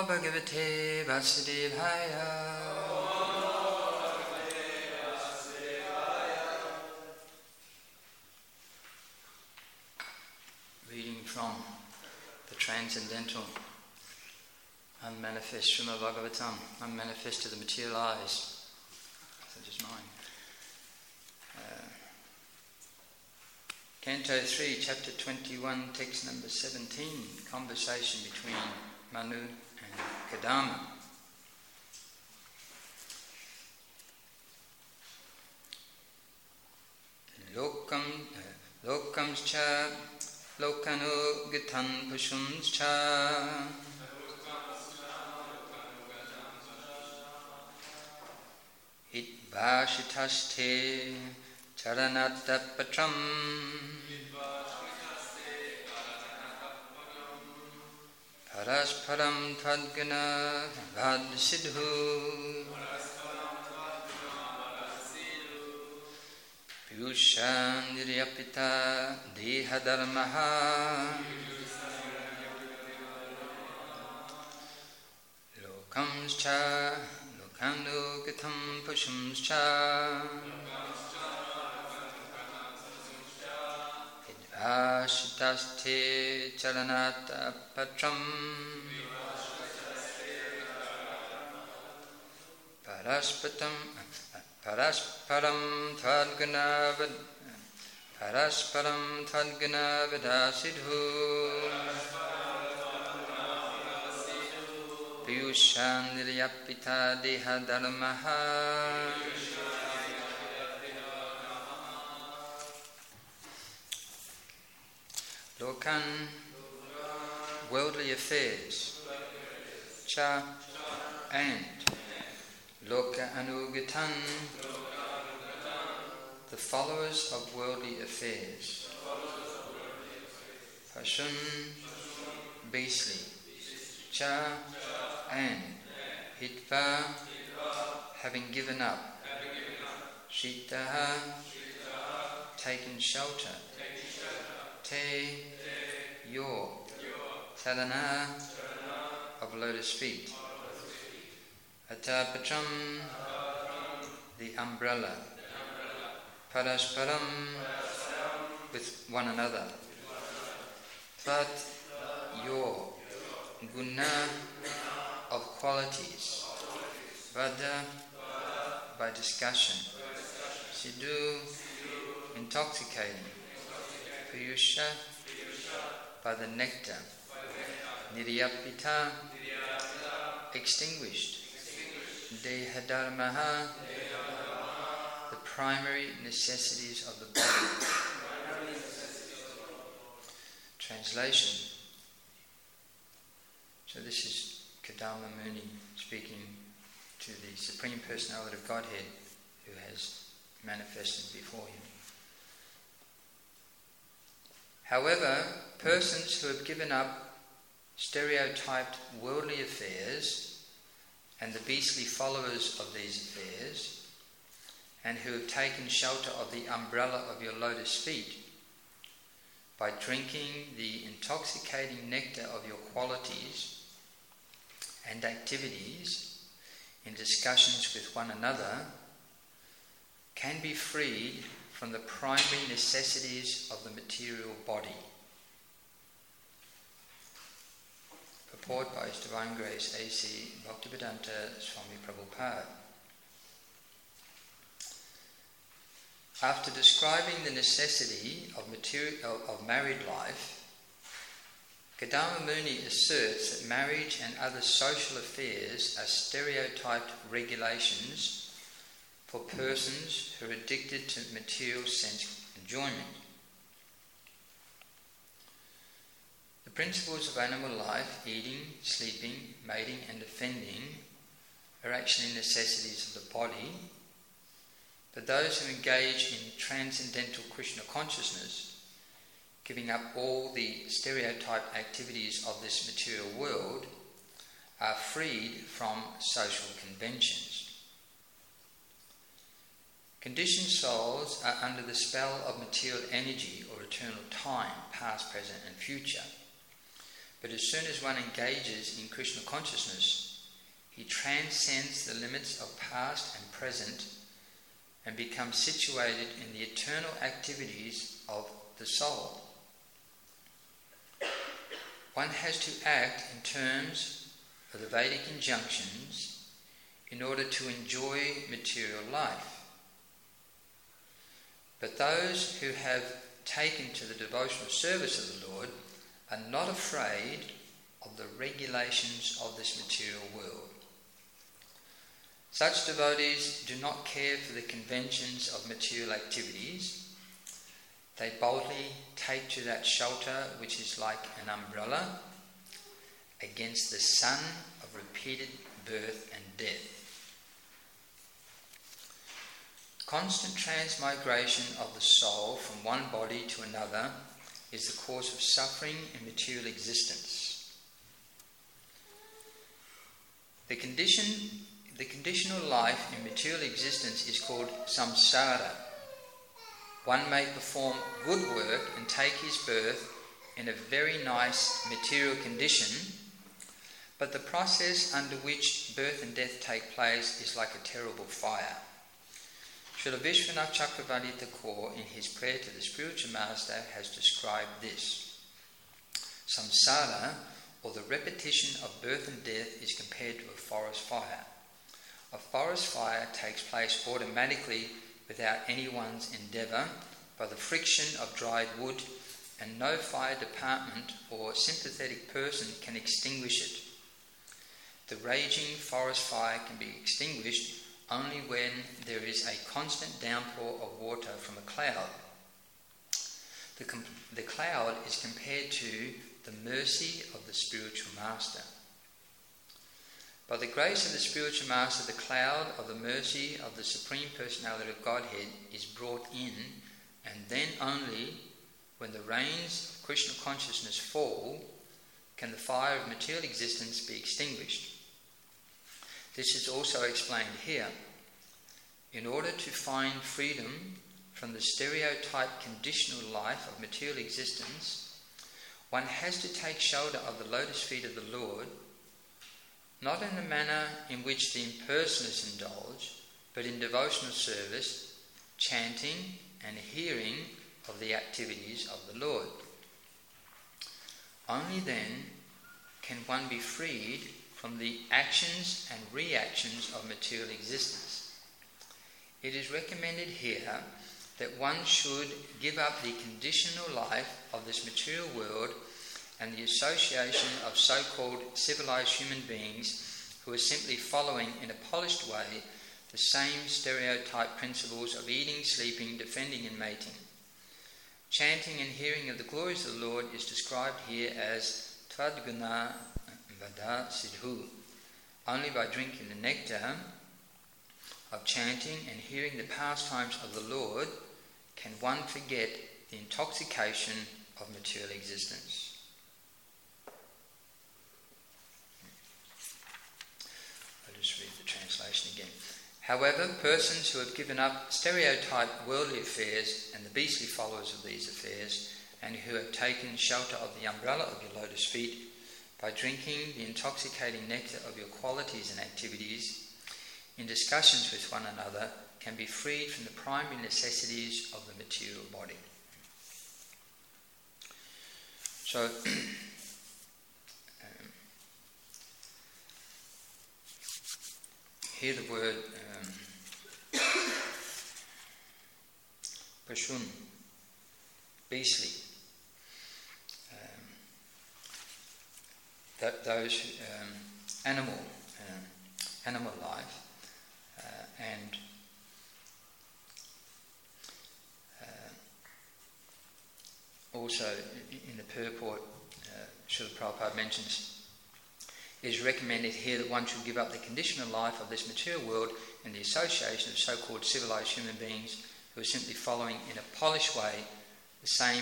Namo Bhagavate Vasudevaya. Reading from the Transcendental Unmanifest Srimad Bhagavatam, unmanifest to the material eyes, such as mine. Canto 3, Chapter 21, Text number 17, Conversation between Manu and Kadama. Lokamscha Lokanu Gitan Pushumscha Idvashitaste Charanatapatram Parasparam Tadgana Vadsidhu Piyushan Niryapita Dehadharmaha Lokamscha Lokanu Gitam Pushumscha Idvashitaste Charanata Patram Parasparam Tadgana Vidasidhu Piyushan Niryapita Dehadharmaha. Lokan, worldly affairs. Cha, and. Loka Anugitan, the followers of worldly affairs. Pashun, beastly. Cha, and. Hitva, having given up. Shitaha, taken shelter. Te, your. Sadhana, of lotus feet. Atapatram, the umbrella. Parasparam, with one another. Tvat, your. Guna, of qualities. Vada, by discussion. Sidhu, intoxicating. Piyusha, by the nectar. Niryapita, extinguished. Dehadharmaha, the primary necessities of the body. Translation. So this is Kadama Muni speaking to the Supreme Personality of Godhead who has manifested before him. However, persons who have given up stereotyped worldly affairs and the beastly followers of these affairs, and who have taken shelter of the umbrella of your lotus feet, by drinking the intoxicating nectar of your qualities and activities in discussions with one another, can be freed from the primary necessities of the material body. Purport by His Divine Grace A.C. Bhaktivedanta Swami Prabhupada. After describing the necessity of married life, Kadama Muni asserts that marriage and other social affairs are stereotyped regulations for persons who are addicted to material sense enjoyment. The principles of animal life, eating, sleeping, mating and defending, are actually necessities of the body, but those who engage in transcendental Krishna consciousness, giving up all the stereotyped activities of this material world, are freed from social conventions. Conditioned souls are under the spell of material energy or eternal time, past, present and future. But as soon as one engages in Krishna consciousness, he transcends the limits of past and present and becomes situated in the eternal activities of the soul. One has to act in terms of the Vedic injunctions in order to enjoy material life. But those who have taken to the devotional service of the Lord are not afraid of the regulations of this material world. Such devotees do not care for the conventions of material activities. They boldly take to that shelter which is like an umbrella against the sun of repeated birth and death. Constant transmigration of the soul from one body to another is the cause of suffering in material existence. The conditional life in material existence is called samsara. One may perform good work and take his birth in a very nice material condition, but the process under which birth and death take place is like a terrible fire. Srila Vishwanath Chakravarti Thakur, in his prayer to the spiritual master, has described this. Samsara, or the repetition of birth and death, is compared to a forest fire. A forest fire takes place automatically without anyone's endeavour by the friction of dried wood, and no fire department or sympathetic person can extinguish it. The raging forest fire can be extinguished only when there is a constant downpour of water from a cloud. The cloud is compared to the mercy of the spiritual master. By the grace of the spiritual master, the cloud of the mercy of the Supreme Personality of Godhead is brought in, and then only when the rains of Krishna consciousness fall can the fire of material existence be extinguished. This is also explained here. In order to find freedom from the stereotyped conditional life of material existence, one has to take shelter of the lotus feet of the Lord, not in the manner in which the impersonalists indulge, but in devotional service, chanting and hearing of the activities of the Lord. Only then can one be freed from the actions and reactions of material existence. It is recommended here that one should give up the conditional life of this material world and the association of so-called civilized human beings who are simply following in a polished way the same stereotype principles of eating, sleeping, defending and mating. Chanting and hearing of the glories of the Lord is described here as Tvadguna Vada Siddhu. Only by drinking the nectar of chanting and hearing the pastimes of the Lord can one forget the intoxication of material existence. I'll just read the translation again. However, persons who have given up stereotyped worldly affairs and the beastly followers of these affairs, and who have taken shelter of the umbrella of your lotus feet, by drinking the intoxicating nectar of your qualities and activities, in discussions with one another, can be freed from the primary necessities of the material body. So, here the word Pashun, beastly. Those animal life, and also in the purport, Srila Prabhupada mentions, it is recommended here that one should give up the conditional life of this material world and the association of so-called civilized human beings who are simply following in a polished way the same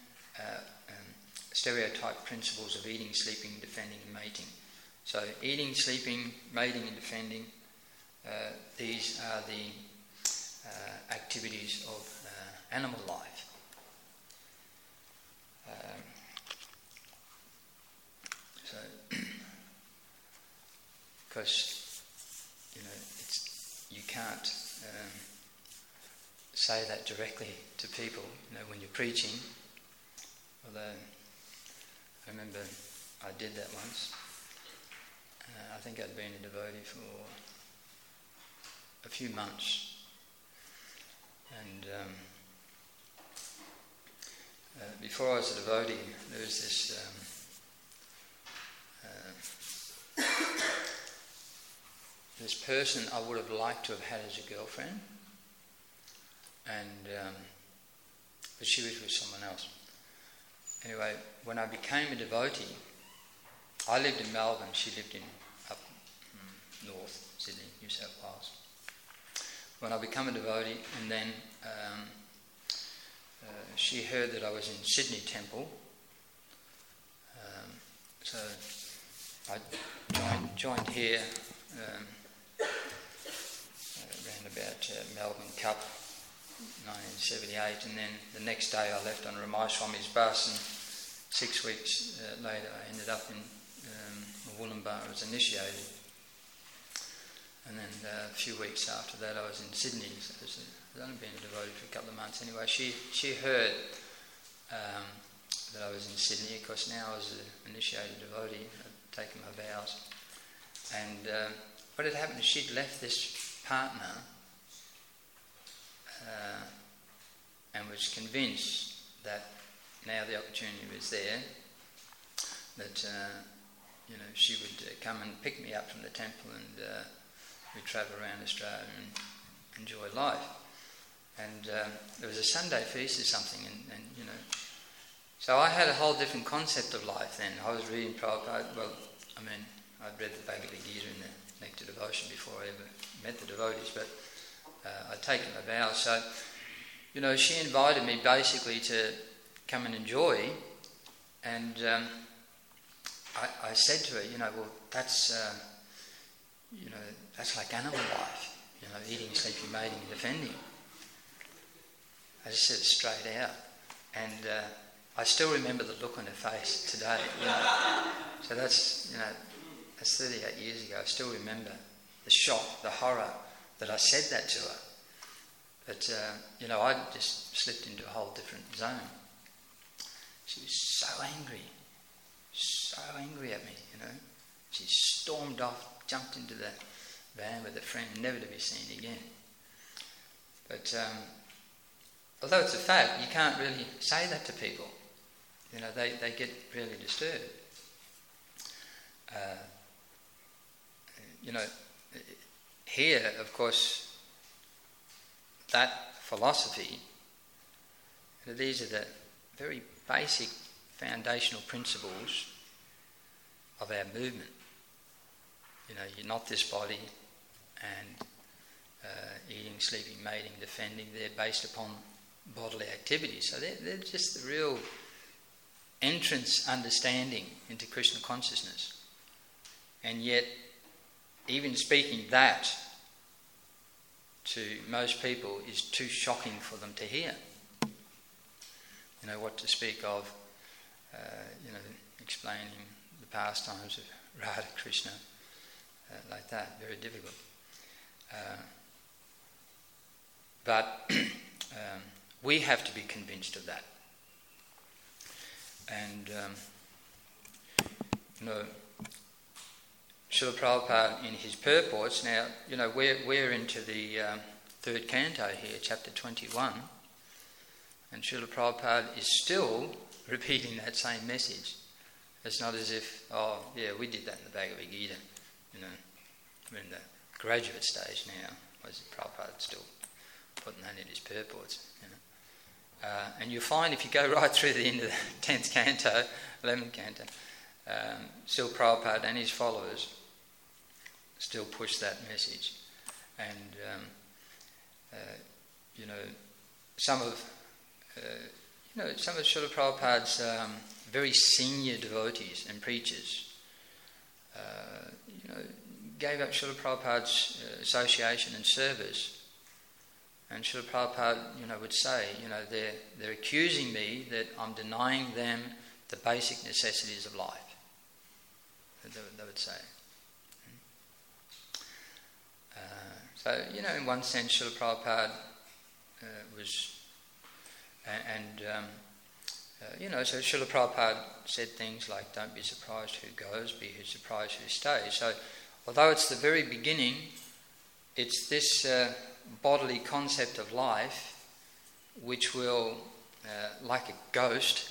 stereotype principles of eating, sleeping, defending and mating. So eating, sleeping, mating and defending, these are the activities of animal life. because you can't say that directly to people, when you're preaching. Although I remember I did that once. I think I'd been a devotee for a few months, and before I was a devotee, there was this person I would have liked to have had as a girlfriend, but she was with someone else. Anyway, when I became a devotee, I lived in Melbourne, she lived in up north, Sydney, New South Wales. When I became a devotee, and then she heard that I was in Sydney Temple, so I joined here around about Melbourne Cup 1978, and then the next day I left on Ramai Swami's bus, and 6 weeks later I ended up in Wollumbar as initiated, and then a few weeks after that I was in Sydney. So I'd only been a devotee for a couple of months anyway. She heard that I was in Sydney, because now I was an initiated devotee, I'd taken my vows, and what had happened is she'd left this partner and was convinced that now the opportunity was there, that she would come and pick me up from the temple, and we'd travel around Australia and enjoy life. And there was a Sunday feast or something, and so I had a whole different concept of life then. I was reading Prabhupada. Well, I'd read the Bhagavad Gita and the Nectar Devotion before I ever met the devotees, but I'd taken my vows. So, she invited me basically to come and enjoy, and I said to her, well, that's like animal life, eating, sleeping, mating, and defending. I just said it straight out, and I still remember the look on her face today. So that's 38 years ago. I still remember the shock, the horror that I said that to her. But I just slipped into a whole different zone. She was so angry at me. She stormed off, jumped into the van with a friend, never to be seen again. But although it's a fact, you can't really say that to people. They get really disturbed. Here, of course, that philosophy, these are the very basic foundational principles of our movement. You're not this body, and eating, sleeping, mating, defending, they're based upon bodily activities. So they're just the real entrance understanding into Krishna consciousness. And yet, even speaking that to most people is too shocking for them to hear. What to speak of, explaining the pastimes of Radha Krishna, like that, very difficult. But we have to be convinced of that. And, Srila Prabhupada in his purports, now, we're into the third canto here, chapter 21, and Srila Prabhupada is still repeating that same message. It's not as if, we did that in the Bhagavad Gita, we're in the graduate stage now, whereas Prabhupada still putting that in his purports, and you'll find if you go right through the end of the 10th canto, 11th canto, still Prabhupada and his followers still push that message. And, some of Srila Prabhupada's very senior devotees and preachers, gave up Srila Prabhupada's association and service. And Srila Prabhupada, would say, they're accusing me that I'm denying them the basic necessities of life. They would say. So, in one sense, Srila Prabhupada was, so Srila Prabhupada said things like, don't be surprised who goes, be surprised who stays. So, although it's the very beginning, it's this bodily concept of life which will, like a ghost,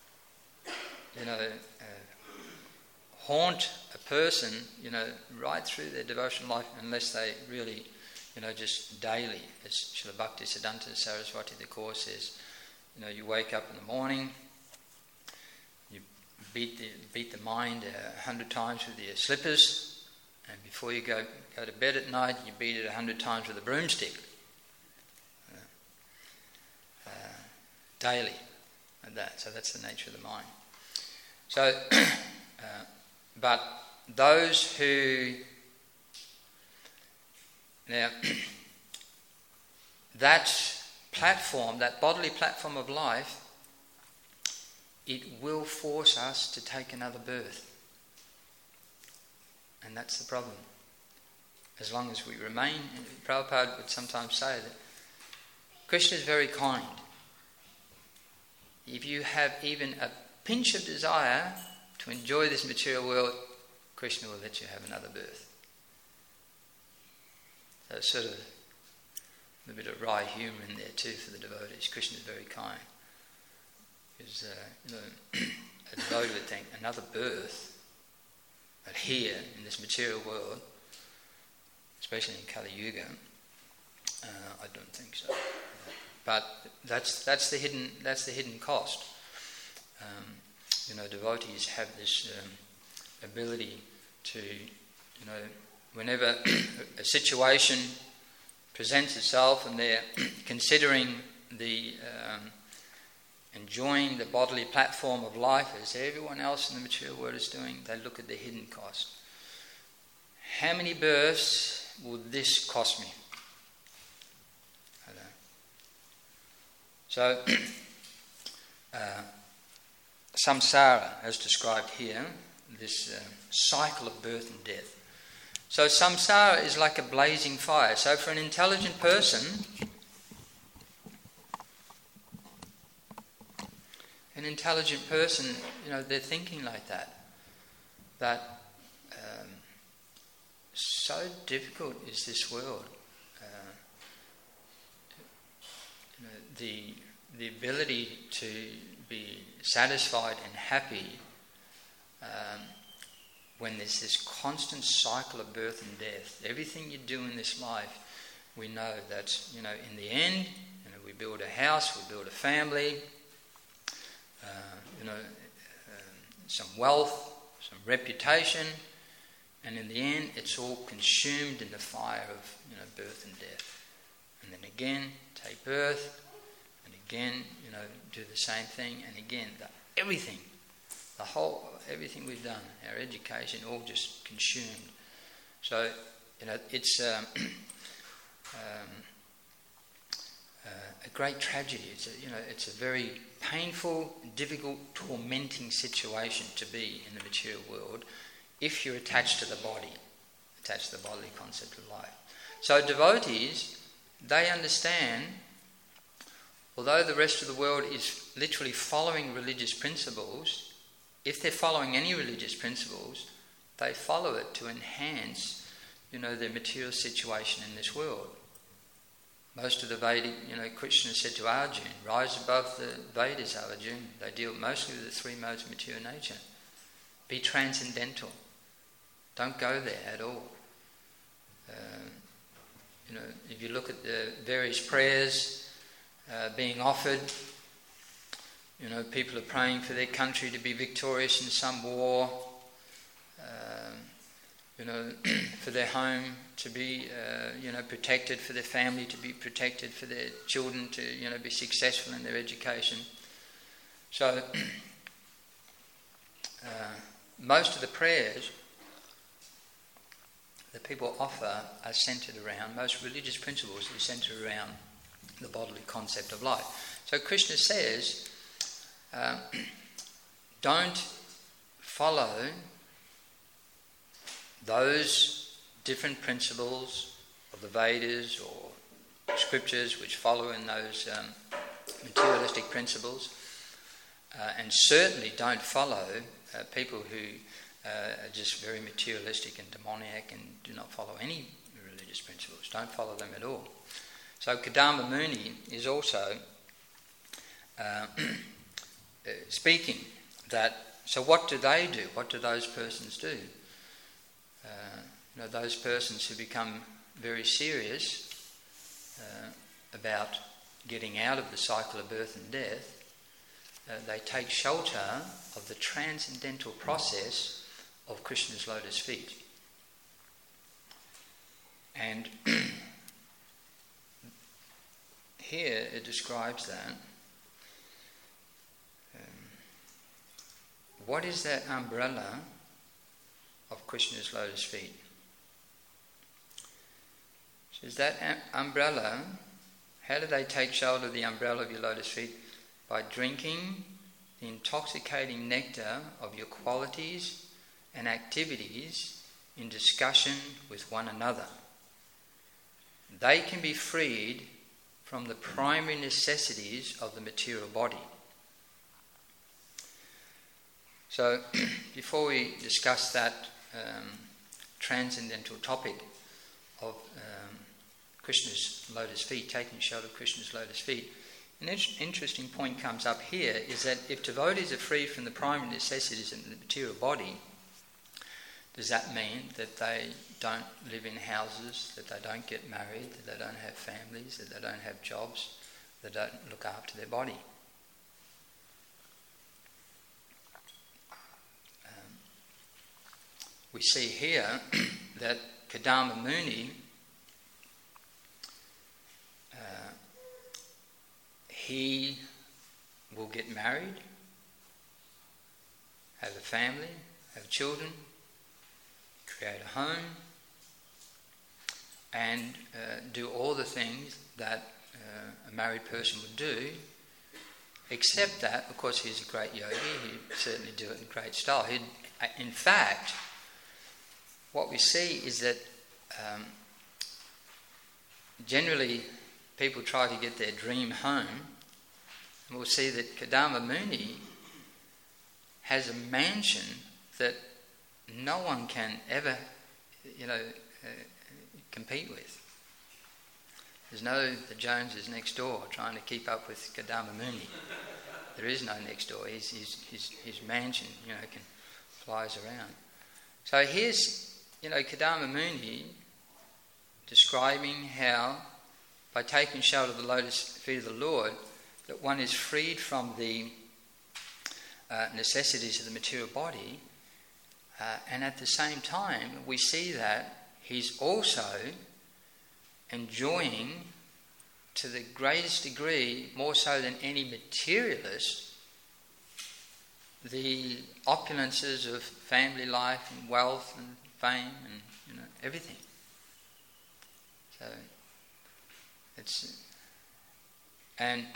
haunt a person, right through their devotional life, unless they really, just daily, as Srila Bhaktisiddhanta Saraswati the Course says, you wake up in the morning, you beat the mind 100 times with your slippers, and before you go to bed at night, you beat it 100 times with a broomstick. Daily, like that. So that's the nature of the mind. So, but those who now that platform, that bodily platform of life, it will force us to take another birth. And that's the problem. As long as we remain, Prabhupada would sometimes say that Krishna is very kind. If you have even a pinch of desire to enjoy this material world, Krishna will let you have another birth. So sort of a bit of wry humour in there too for the devotees. Krishna is very kind. Because a devotee would think, another birth, but here in this material world, especially in Kali Yuga, I don't think so. But that's the hidden cost. Devotees have this ability to, whenever a situation presents itself and they're considering the enjoying the bodily platform of life as everyone else in the material world is doing, they look at the hidden cost. How many births would this cost me? So, samsara, as described here, this cycle of birth and death. So samsara is like a blazing fire. So for an intelligent person, they're thinking like that. That so difficult is this world. The ability to be satisfied and happy when there's this constant cycle of birth and death. Everything you do in this life, we know that, in the end, we build a house, we build a family, some wealth, some reputation, and in the end, it's all consumed in the fire of, birth and death. And then again, take birth, and again, do the same thing, and again, everything we've done, our education, all just consumed. So, it's a great tragedy. It's a very painful, difficult, tormenting situation to be in the material world if you're attached to the body, attached to the bodily concept of life. So devotees, they understand, although the rest of the world is literally following religious principles, if they're following any religious principles, they follow it to enhance, their material situation in this world. Most of the Vedic, Krishna said to Arjuna, rise above the Vedas, Arjuna. They deal mostly with the three modes of material nature. Be transcendental. Don't go there at all. If you look at the various prayers being offered, people are praying for their country to be victorious in some war, for their home to be, protected, for their family to be protected, for their children to, be successful in their education. So, most of the prayers that people offer are centred around, most religious principles are centred around the bodily concept of life. So Krishna says, don't follow those different principles of the Vedas or scriptures which follow in those materialistic principles, and certainly don't follow people who are just very materialistic and demoniac and do not follow any religious principles. Don't follow them at all. So Kadamba Muni is also speaking that, so what do they do? What do those persons do? Those persons who become very serious about getting out of the cycle of birth and death, they take shelter of the transcendental process of Krishna's lotus feet. And here it describes that. What is that umbrella of Krishna's lotus feet? It says that umbrella, how do they take shelter of the umbrella of your lotus feet? By drinking the intoxicating nectar of your qualities and activities in discussion with one another. They can be freed from the primary necessities of the material body. So, before we discuss that transcendental topic of Krishna's lotus feet, taking shelter of Krishna's lotus feet, an interesting point comes up here, is that if devotees are free from the primary necessities of the material body, does that mean that they don't live in houses, that they don't get married, that they don't have families, that they don't have jobs, that they don't look after their body? We see here that Kadamba Muni, he will get married, have a family, have children, create a home, and do all the things that a married person would do, except that, of course, he's a great yogi, he'd certainly do it in great style. In fact, what we see is that generally people try to get their dream home, and we'll see that Kadamba Muni has a mansion that no one can ever, compete with. There's no the Joneses next door trying to keep up with Kadamba Muni. There is no next door. His mansion, flies around. So here's, Kadamba Muni describing how, by taking shelter of the lotus feet of the Lord, that one is freed from the necessities of the material body, and at the same time we see that he's also enjoying, to the greatest degree, more so than any materialist, the opulences of family life and wealth and fame and everything. So it's, and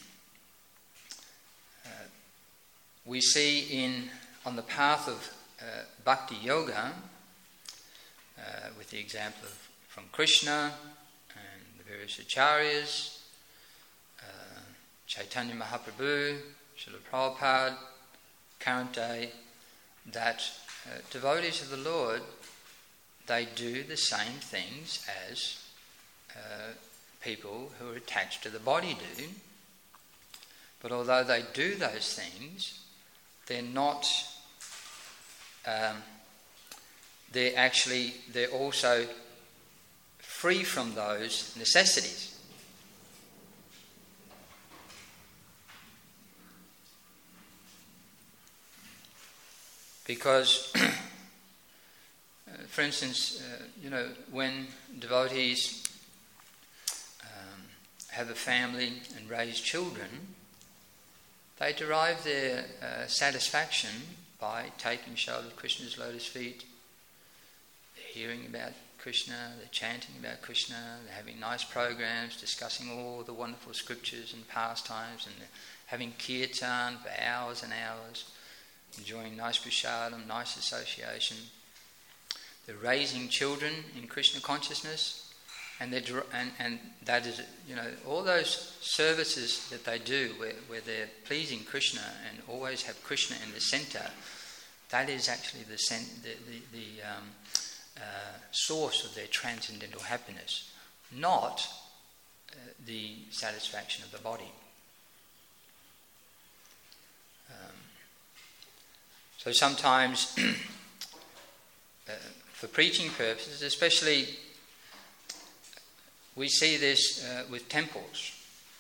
we see on the path of bhakti yoga, with the example from Krishna and the various acharyas, Chaitanya Mahaprabhu, Srila Prabhupada, current day, that devotees of the Lord, they do the same things as people who are attached to the body do. But although they do those things, they're not. They're also free from those necessities. Because, for instance, when devotees have a family and raise children, they derive their satisfaction by taking shelter of Krishna's lotus feet. They're hearing about Krishna, they're chanting about Krishna, they're having nice programs, discussing all the wonderful scriptures and pastimes, and they're having kirtan for hours and hours, enjoying nice prasadam, nice association. They're raising children in Krishna consciousness, And that is, all those services that they do where they're pleasing Krishna and always have Krishna in the center, that is actually the source of their transcendental happiness, not the satisfaction of the body. So sometimes, for preaching purposes, especially, we see this with temples.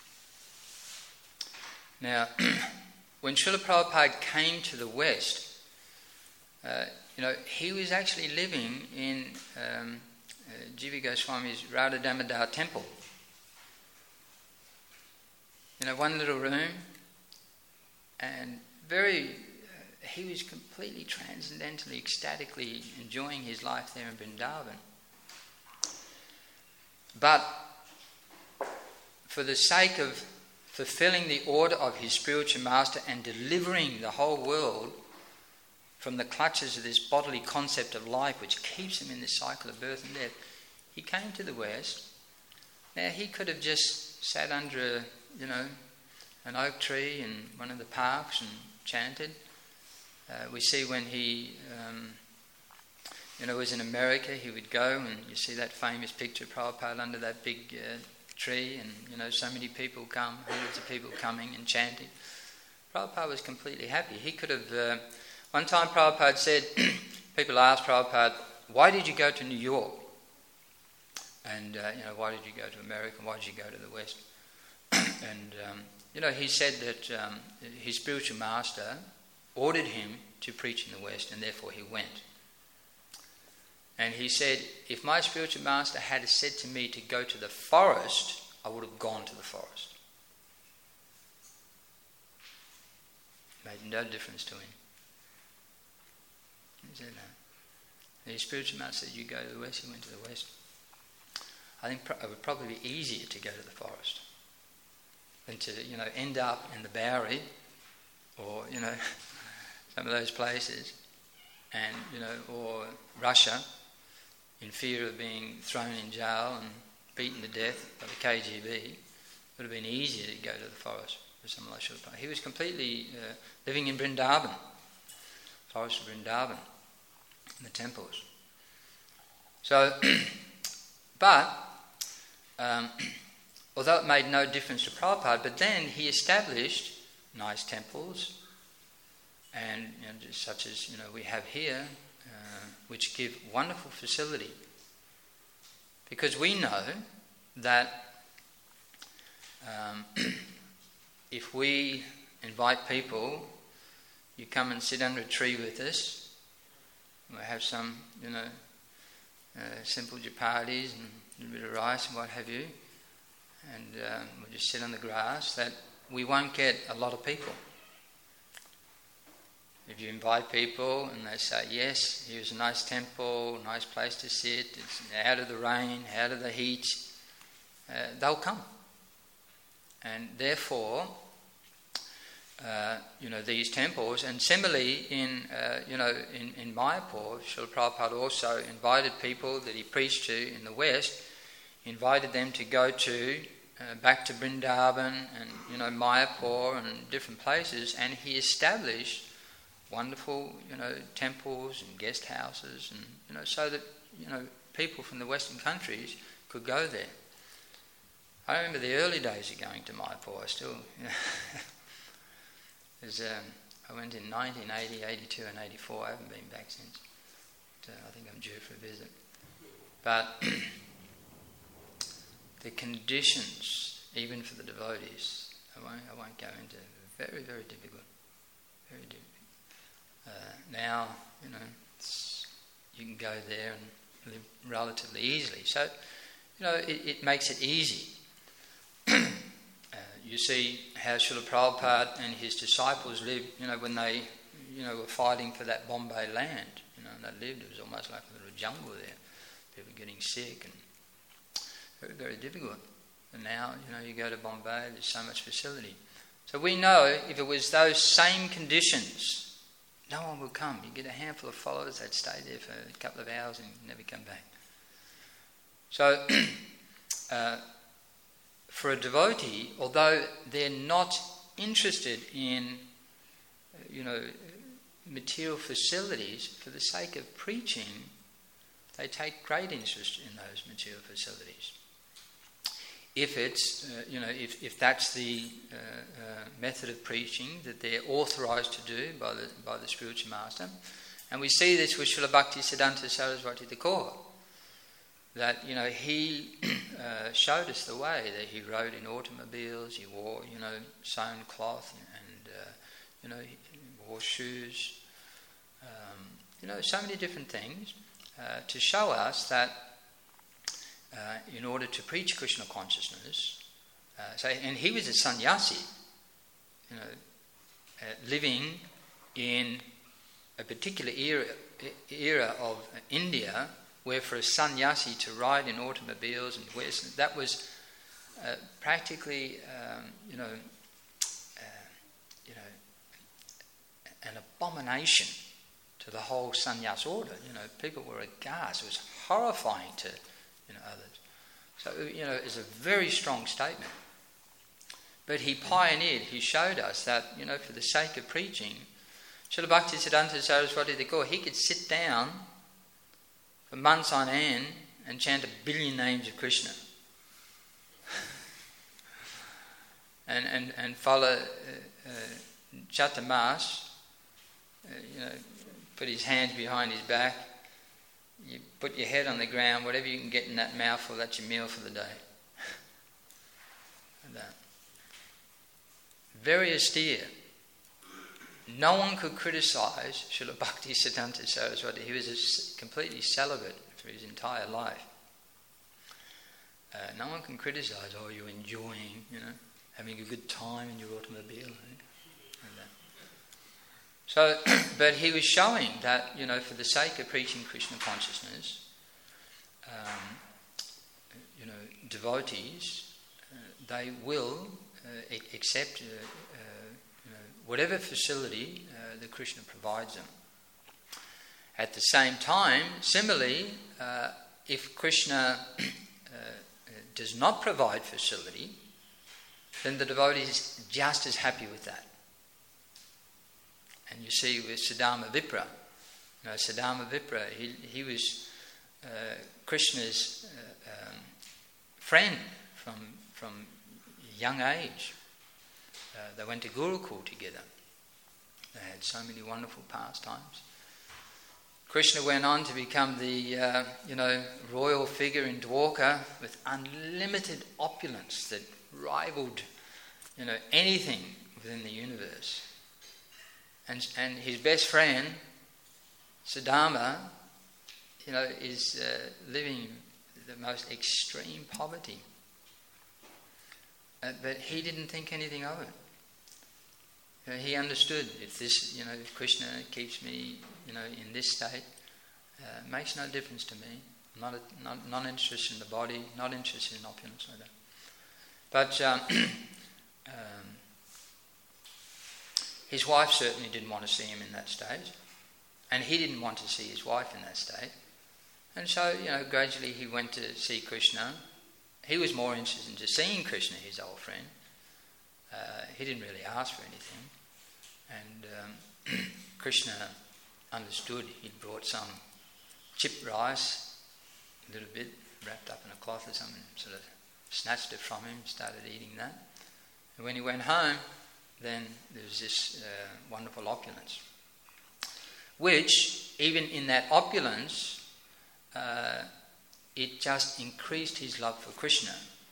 Now, when Srila Prabhupada came to the West, he was actually living in Jiva Goswami's Radha Damodar temple. One little room, and he was completely transcendentally, ecstatically enjoying his life there in Vrindavan. But for the sake of fulfilling the order of his spiritual master and delivering the whole world from the clutches of this bodily concept of life which keeps him in this cycle of birth and death, he came to the West. Now, he could have just sat under an oak tree in one of the parks and chanted. We see when he was in America, he would go, and you see that famous picture of Prabhupada under that big tree, and so many people come, hundreds of people coming and chanting. Prabhupada was completely happy. He could have... one time Prabhupada said, people asked Prabhupada, why did you go to New York? And, why did you go to America? Why did you go to the West? And, he said that his spiritual master ordered him to preach in the West, and therefore he went. And he said, if my spiritual master had said to me to go to the forest, I would have gone to the forest. It made no difference to him. He said that. And his spiritual master said, you go to the West, he went to the West. I think it would probably be easier to go to the forest than to, end up in the Bowery or, some of those places, and, or Russia, in fear of being thrown in jail and beaten to death by the KGB. It would have been easier to go to the forest for someone like Srila Prabhupada. He was completely living in Vrindavan, forest of Vrindavan, in the temples. So, but, although it made no difference to Prabhupada, but then he established nice temples, and such as we have here, which give wonderful facility. Because we know that if we invite people, you come and sit under a tree with us, we'll have some, simple chapatis and a little bit of rice and what have you, and we'll just sit on the grass, that we won't get a lot of people. If you invite people and they say, yes, here's a nice temple, nice place to sit, it's out of the rain, out of the heat, they'll come. And therefore, these temples, and similarly in Mayapur, Srila Prabhupada also invited people that he preached to in the West, invited them to go to back to Vrindavan and Mayapur and different places, and he established wonderful temples and guest houses, and so that people from the Western countries could go there. I remember the early days of going to Mayapur. I still I went in 1980, 82 and 84. I haven't been back since. I think I'm due for a visit. But the conditions, even for the devotees, I won't go into, very, very difficult. Very difficult. Now, you can go there and live relatively easily. So, it makes it easy. You see how Srila Prabhupada and his disciples lived, when they, were fighting for that Bombay land. And they lived, it was almost like a little jungle there. People getting sick and very, very difficult. And now, you go to Bombay, there's so much facility. So we know if it was those same conditions, no one would come. You get a handful of followers, they'd stay there for a couple of hours and never come back. So for a devotee, although they're not interested in, material facilities, for the sake of preaching, they take great interest in those material facilities. If it's, if that's the method of preaching that they're authorised to do by the spiritual master, and we see this with Srila Bhaktisiddhanta Saraswati Thakur, that he showed us the way, that he rode in automobiles, he wore sewn cloth, and he wore shoes, so many different things to show us that in order to preach Krishna consciousness, and he was a sannyasi, living in a particular era of India, where for a sannyasi to ride in automobiles and wear, that was practically, an abomination to the whole sannyas order. People were aghast. It was horrifying to others. So it's a very strong statement. But he pioneered. He showed us that for the sake of preaching, Srila Bhaktisiddhanta Saraswati Thakur, he could sit down for months on end and chant 1 billion names of Krishna, and follow Chatamas. Put his hands behind his back. You put your head on the ground. Whatever you can get in that mouthful, that's your meal for the day. And that. Very austere. No one could criticise Srila Bhaktisiddhanta Saraswati. He was completely celibate for his entire life. No one can criticise, you're enjoying, having a good time in your automobile. And that. So, but he was showing that, for the sake of preaching Krishna consciousness, devotees, they will accept whatever facility that Krishna provides them. At the same time, similarly, if Krishna does not provide facility, then the devotee is just as happy with that. And you see with Siddharma Vipra, Siddharma Vipra, he was Krishna's friend from a young age. They went to Gurukul together. They had so many wonderful pastimes. Krishna went on to become the royal figure in Dwarka with unlimited opulence that rivaled anything within the universe. And his best friend, Siddharma, is living the most extreme poverty. But he didn't think anything of it. He understood, if this, if Krishna keeps me, in this state, makes no difference to me. I'm not interested in the body, not interested in opulence like that. But his wife certainly didn't want to see him in that state, and he didn't want to see his wife in that state. And so, gradually he went to see Krishna. He was more interested in just seeing Krishna, his old friend. He didn't really ask for anything. And Krishna understood. He'd brought some chipped rice, a little bit, wrapped up in a cloth or something, sort of snatched it from him, started eating that. And when he went home, then there was this wonderful opulence, which, even in that opulence, it just increased his love for Krishna.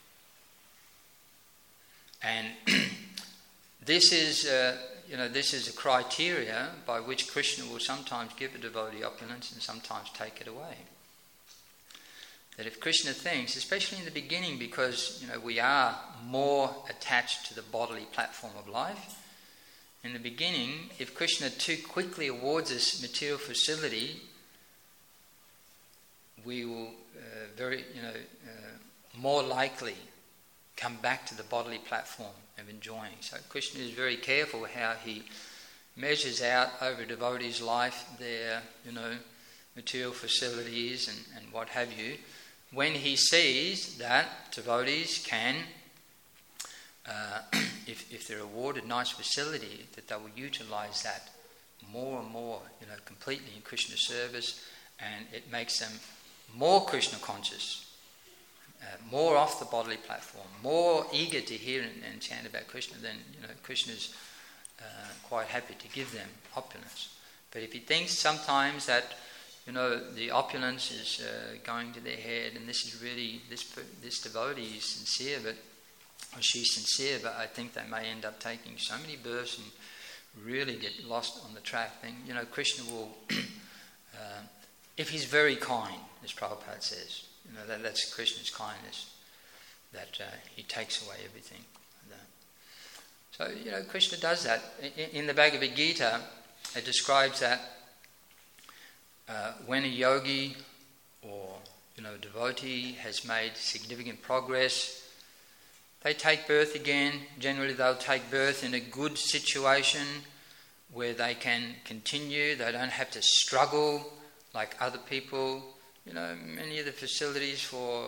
And this is a criteria by which Krishna will sometimes give a devotee opulence and sometimes take it away. That if Krishna thinks, especially in the beginning, because we are more attached to the bodily platform of life, in the beginning, if Krishna too quickly awards us material facility, we will more likely come back to the bodily platform of enjoying. So Krishna is very careful how he measures out over a devotee's life their material facilities and what have you, when he sees that devotees can, if they're awarded nice facility, that they will utilize that more and more, completely in Krishna service, and it makes them more Krishna conscious, more off the bodily platform, more eager to hear and chant about Krishna. Then Krishna's quite happy to give them opulence. But if he thinks sometimes that the opulence is going to their head, and this is really this devotee is sincere, or she's sincere, but I think they may end up taking so many births and really get lost on the track. Then Krishna will, if he's very kind, as Prabhupada says, that's Krishna's kindness, that he takes away everything. So Krishna does that. In the Bhagavad Gita, it describes that when a yogi or devotee has made significant progress, they take birth again. Generally, they'll take birth in a good situation where they can continue. They don't have to struggle like other people. Many of the facilities for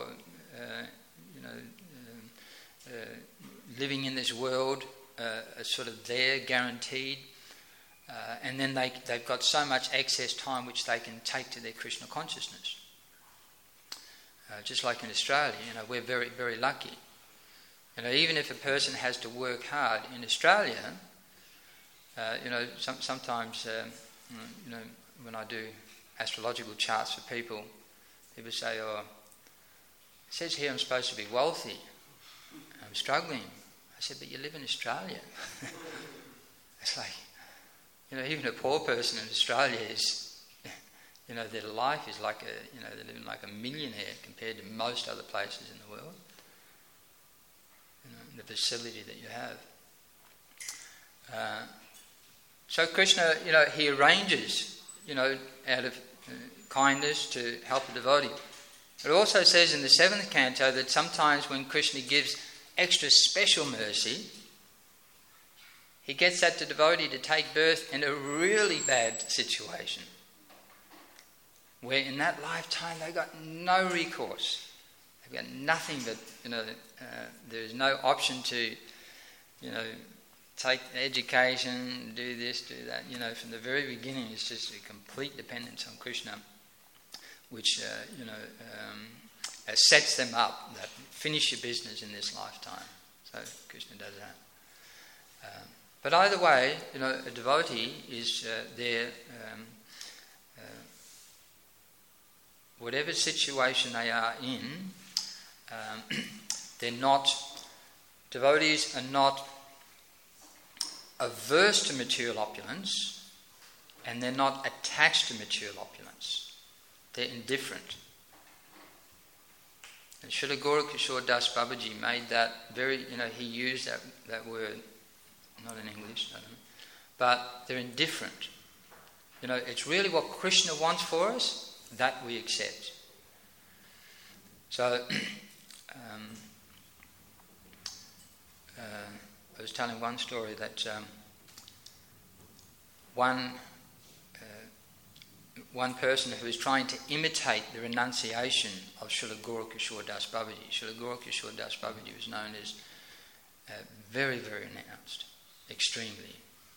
living in this world are sort of there, guaranteed. And then they've got so much excess time which they can take to their Krishna consciousness. Just like in Australia, we're very, very lucky. Even if a person has to work hard in Australia, sometimes, when I do astrological charts for people say, "Oh, it says here I'm supposed to be wealthy. I'm struggling." I said, "But you live in Australia." It's like, even a poor person in Australia is, their life is like they're living like a millionaire compared to most other places in the world. The facility that you have. So Krishna, he arranges, out of kindness to help a devotee. It also says in the 7th canto that sometimes when Krishna gives extra special mercy, he gets that devotee to take birth in a really bad situation, where in that lifetime they got no recourse. They've got nothing but, there's no option to, take education, do this, do that. From the very beginning, it's just a complete dependence on Krishna, which, sets them up, that finish your business in this lifetime. So Krishna does that. But either way, a devotee is there, whatever situation they are in, devotees are not averse to material opulence, and they're not attached to material opulence. They're indifferent. And Srila Gaura Das Babaji made that very, he used that word, not in English, but they're indifferent. It's really what Krishna wants for us, that we accept. So, I was telling one story that one person who was trying to imitate the renunciation of Srila Gaura Das Babaji. Srila Gaura Das Babaji was known as very, very renounced, extremely.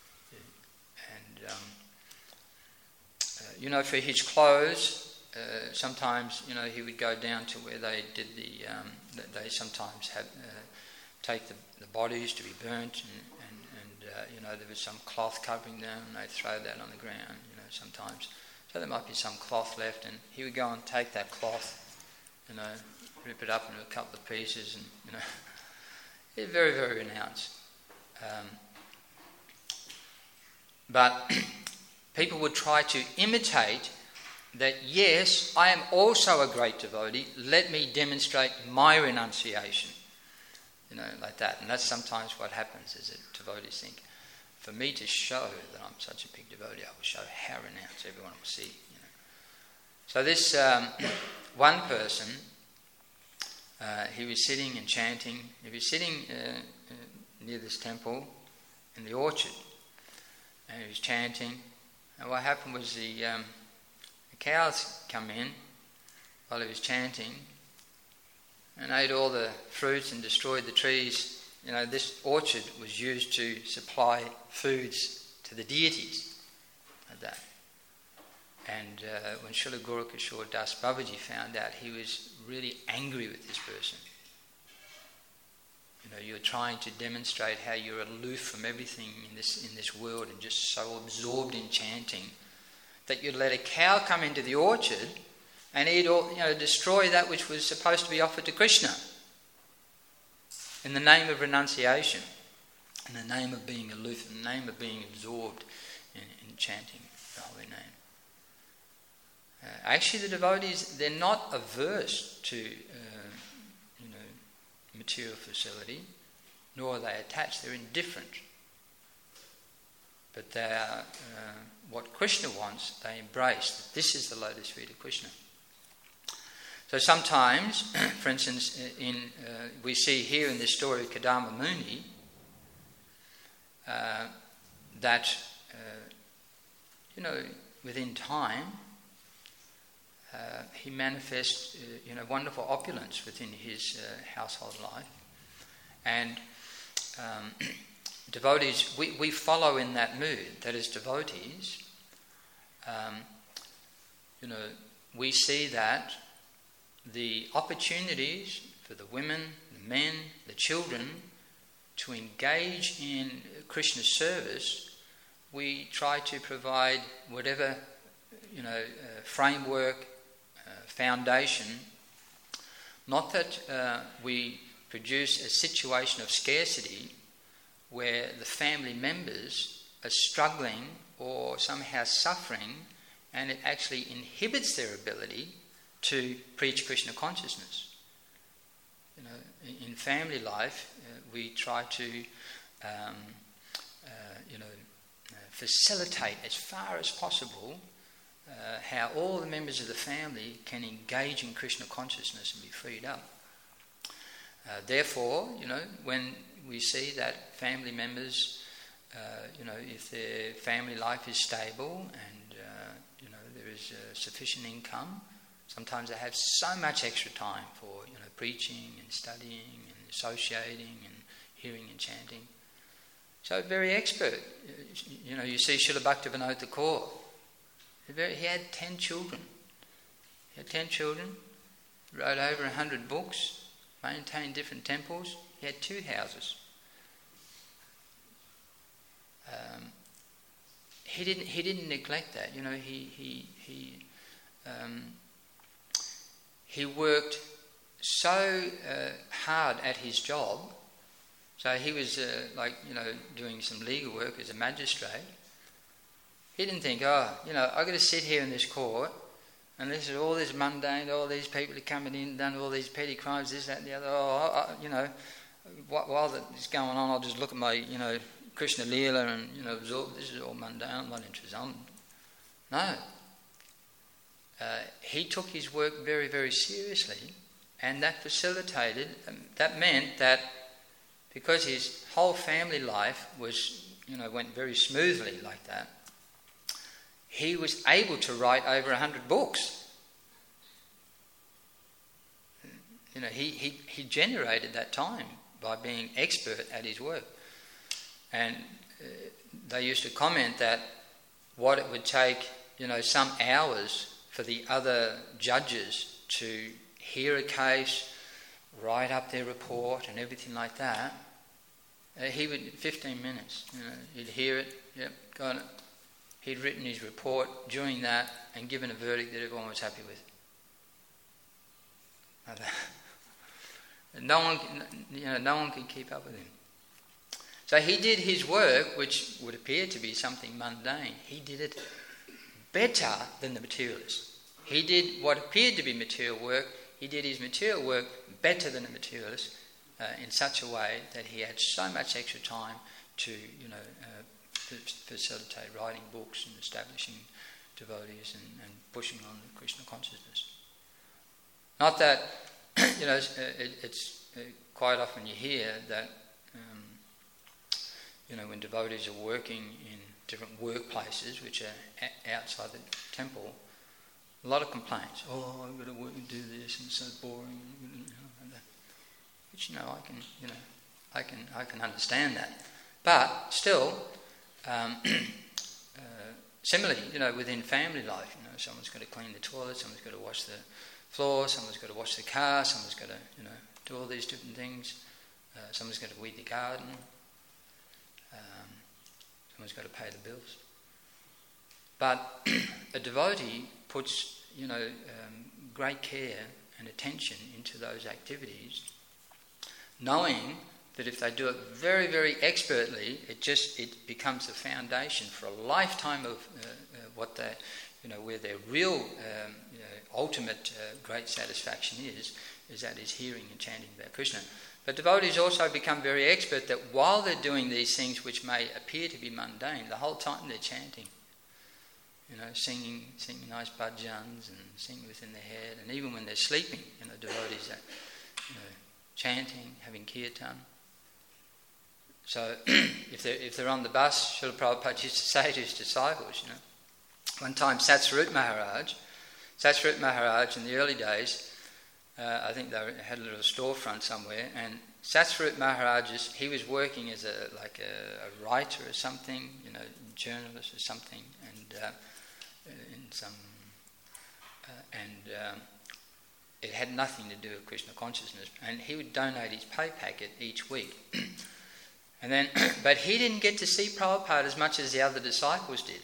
And, for his clothes, sometimes, he would go down to where they did they sometimes had take the bodies to be burnt, and there was some cloth covering them, and they'd throw that on the ground, sometimes. So there might be some cloth left, and he would go and take that cloth, rip it up into a couple of pieces, and, he's very, very renounced. But people would try to imitate that, yes, I am also a great devotee, let me demonstrate my renunciation. Like that. And that's sometimes what happens, is that devotees think, for me to show that I'm such a big devotee, I will show how renounced everyone will see. So this one person, he was sitting and chanting. He was sitting near this temple in the orchard, and he was chanting. And what happened was the cows come in while he was chanting, and ate all the fruits and destroyed the trees. This orchard was used to supply foods to the deities like that. And when Srila Gaurakishore Das Babaji found out, he was really angry with this person. You're trying to demonstrate how you're aloof from everything in this world and just so absorbed in chanting that you'd let a cow come into the orchard and eat all, destroy that which was supposed to be offered to Krishna in the name of renunciation, in the name of being aloof, in the name of being absorbed in chanting the holy name. Actually, the devotees, they're not averse to material facility, nor are they attached. They're indifferent. But they are what Krishna wants, they embrace. This is the lotus feet of Krishna. So sometimes, for instance, we see here in this story of Kadamba Muni that within time he manifests wonderful opulence within his household life, and devotees, we follow in that mood. That is, devotees, we see that the opportunities for the women, the men, the children to engage in Krishna's service, we try to provide whatever framework, foundation. Not that we produce a situation of scarcity where the family members are struggling or somehow suffering, and it actually inhibits their ability to preach Krishna consciousness. In family life, we try to facilitate as far as possible how all the members of the family can engage in Krishna consciousness and be freed up. Therefore, when we see that family members, if their family life is stable and there is sufficient income, sometimes they have so much extra time for preaching and studying and associating and hearing and chanting. So very expert. You see Srila Bhaktivinoda Thakur. He had 10 children. Wrote over 100 books, maintained different temples. He had 2 houses. He didn't neglect that. He worked so hard at his job. So he was doing some legal work as a magistrate. He didn't think, I've got to sit here in this court and listen to all this mundane, all these people are coming in, done all these petty crimes, this, that, and the other. While that's going on, I'll just look at my, Krishna Leela and, absorb. This is all mundane. I'm not interested. No. He took his work very, very seriously, and that facilitated. That meant that because his whole family life was, went very smoothly like that, he was able to write over 100 books. He generated that time by being expert at his work. And they used to comment that what it would take, some hours for the other judges to hear a case, write up their report and everything like that, he would, 15 minutes, he'd hear it, yep, got it. He'd written his report during that and given a verdict that everyone was happy with. No one could keep up with him. So he did his work, which would appear to be something mundane. He did it better than the materialist. He did what appeared to be material work. He did his material work better than the materialist in such a way that he had so much extra time to, facilitate writing books and establishing devotees and pushing on Krishna consciousness. Not that, it's quite often you hear that, when devotees are working in different workplaces which are outside the temple, a lot of complaints. I've got to work and do this and it's so boring. which I can understand that. But still, similarly, within family life, someone's got to clean the toilet, someone's got to wash the floor, someone's got to wash the car, someone's got to do all these different things. Someone's got to weed the garden. Someone's got to pay the bills. But a devotee puts, great care and attention into those activities, knowing that if they do it very, very expertly, it becomes the foundation for a lifetime of what they, where their real, ultimate great satisfaction is that is hearing and chanting about Krishna. But devotees also become very expert that while they're doing these things which may appear to be mundane, the whole time they're chanting. Singing nice bhajans and singing within their head, and even when they're sleeping, devotees are, chanting, having kirtan. So, if they're on the bus, Srila Prabhupada used to say to his disciples, one time Satsvarup Maharaj in the early days, I think they had a little storefront somewhere, and Satsvarup Maharaj, he was working as a writer or something, journalist or something, and it had nothing to do with Krishna consciousness, and he would donate his pay packet each week. And then, but he didn't get to see Prabhupada as much as the other disciples did.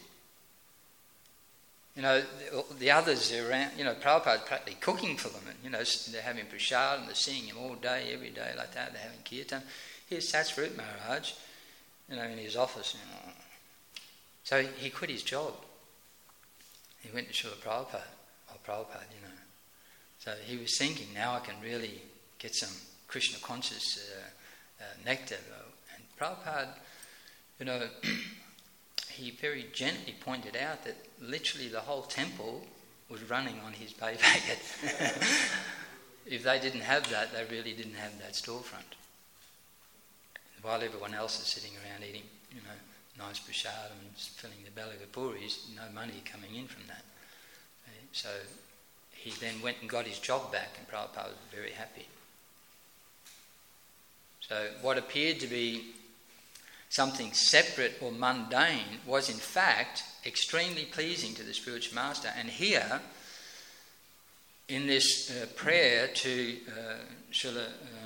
The others are around, Prabhupada's practically cooking for them, and, they're having prasad and they're seeing him all day, every day like that, they're having kirtan. Here's Satsvarup Maharaj, in his office. So he quit his job. He went to Srila Prabhupada, So he was thinking, now I can really get some Krishna conscious nectar. And Prabhupada, he very gently pointed out that literally the whole temple was running on his pay packet. If they didn't have that, they really didn't have that storefront. While everyone else is sitting around eating, nice prasad and filling their belly with puris, no money coming in from that. So he then went and got his job back, and Prabhupada was very happy. So what appeared to be something separate or mundane was in fact extremely pleasing to the spiritual master. And here, in this prayer to Srila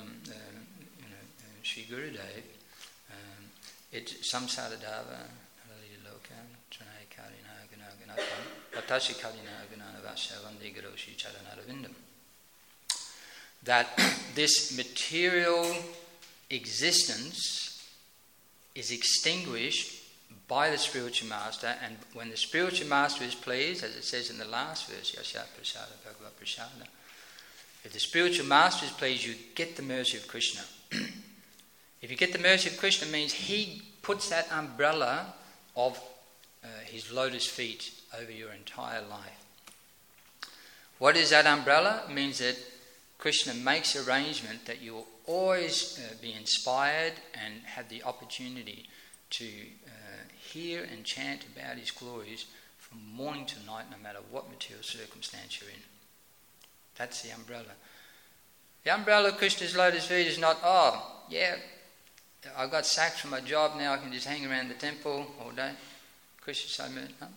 Sri Gurudev, it's samsara dava halali lokan tranay karina gunaganatam patashi karina gunanavasya vande garoshi charanarvindam, that this material existence is extinguished by the spiritual master, and when the spiritual master is pleased, as it says in the last verse, Yasya Prasada Bhagavad Prasada, if the spiritual master is pleased, you get the mercy of Krishna. If you get the mercy of Krishna, it means he puts that umbrella of his lotus feet over your entire life. What is that umbrella? It means that Krishna makes arrangement that you will always be inspired and have the opportunity to hear and chant about his glories from morning to night, no matter what material circumstance you're in. That's the umbrella. The umbrella of Krishna's lotus feet is not, I got sacked from my job, now I can just hang around the temple all day. Krishna's so moved, no?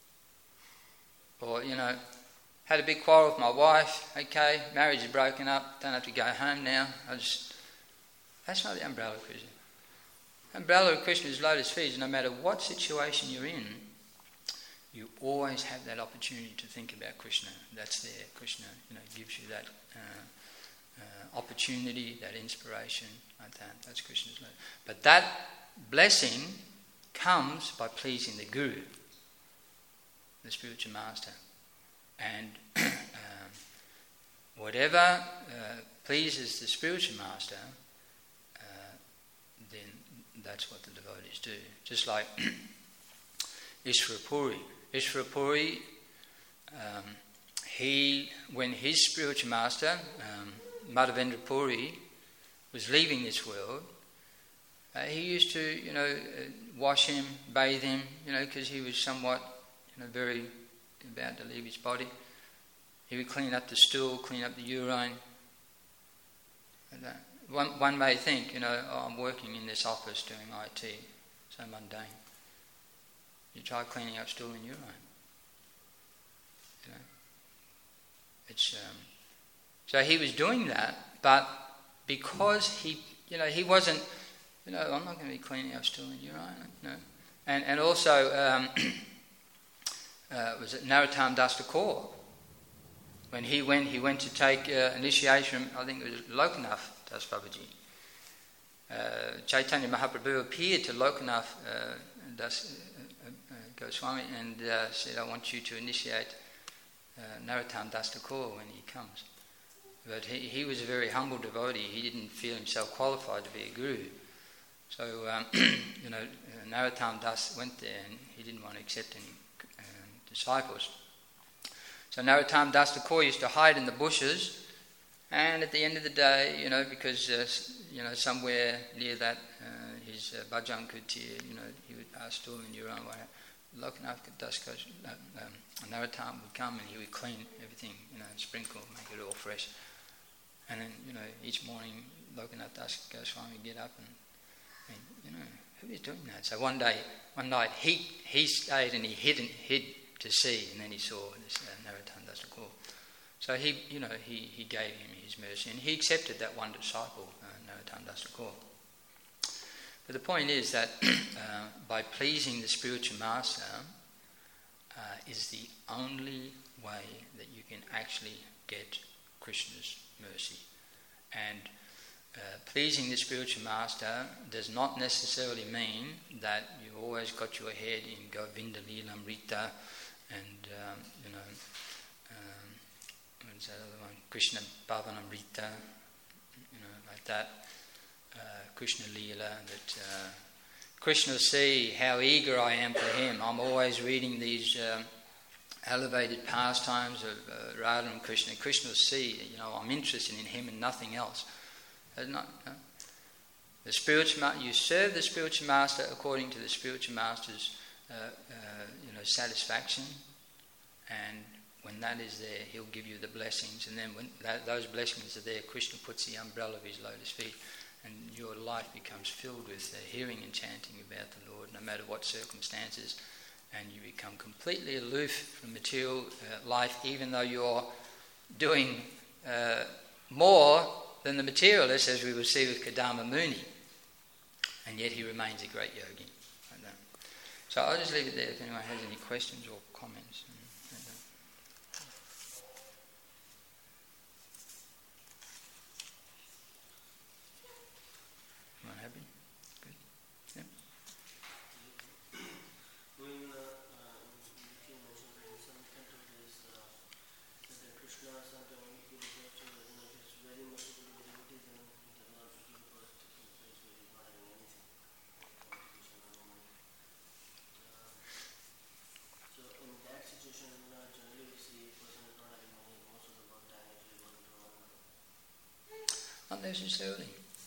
Or, had a big quarrel with my wife, okay, marriage is broken up, don't have to go home now. That's not the umbrella of Krishna. The umbrella of Krishna's lotus feet is no matter what situation you're in, you always have that opportunity to think about Krishna. That's there. Krishna, gives you that opportunity, that inspiration, like that. That's Krishna's lotus. But that blessing comes by pleasing the Guru, the spiritual master. And whatever pleases the spiritual master, then that's what the devotees do. Just like Ishvarapuri. Ishvarapuri, when his spiritual master, Madhavendra Puri, was leaving this world, he used to, wash him, bathe him, because he was somewhat, very about to leave his body. He would clean up the stool, clean up the urine. And one may think, I'm working in this office doing IT, so mundane. You try cleaning up stool and urine. It's so he was doing that, but because he wasn't, I'm not going to be cleaning up stool and urine, And also, was it Narottam Das Thakur? When he went to take initiation, I think it was Lokanath Das Babaji. Chaitanya Mahaprabhu appeared to Lokanath Das Goswami and said, I want you to initiate Narottam Das Thakur when he comes. But he was a very humble devotee. He didn't feel himself qualified to be a guru. So, Narottam Das went there and he didn't want to accept any disciples. So Narottam Das Thakur used to hide in the bushes, and at the end of the day, because somewhere near that his bhajan kutir, he would pass stool and urine. Lokanath Das Narottam would come and he would clean everything, sprinkle, make it all fresh. And then, each morning Lokanath Das Goswami would get up and who is doing that? So one night he stayed and he hid to see, and then he saw this Narottam Das Thakur. So he gave him his mercy, and he accepted that one disciple, Narottam Das Thakur. But the point is that by pleasing the spiritual master is the only way that you can actually get Krishna's mercy. And pleasing the spiritual master does not necessarily mean that you've always got your head in Govinda Lilamrita and what's that other one? Krishna Bhavanamrita, like that. Krishna Leela, that Krishna see how eager I am for him. I'm always reading these elevated pastimes of Radha and Krishna. Krishna see, I'm interested in him and nothing else. The spiritual you serve the spiritual master according to the spiritual master's satisfaction, and when that is there, he'll give you the blessings, and then when those blessings are there, Krishna puts the umbrella of his lotus feet, and your life becomes filled with hearing and chanting about the Lord, no matter what circumstances, and you become completely aloof from material life, even though you're doing more than the materialist, as we will see with Kadama Muni, and yet he remains a great yogi. Like that. So I'll just leave it there if anyone has any questions or comments. Everyone happy? Good? Yeah. When you mentioned that in some temple that Krishna Santa he was very much into the devotees and he does not give birth to a place where he's not having anything. So in that situation, generally we see a person is not having money most of the work time actually goes into one money. Not necessarily.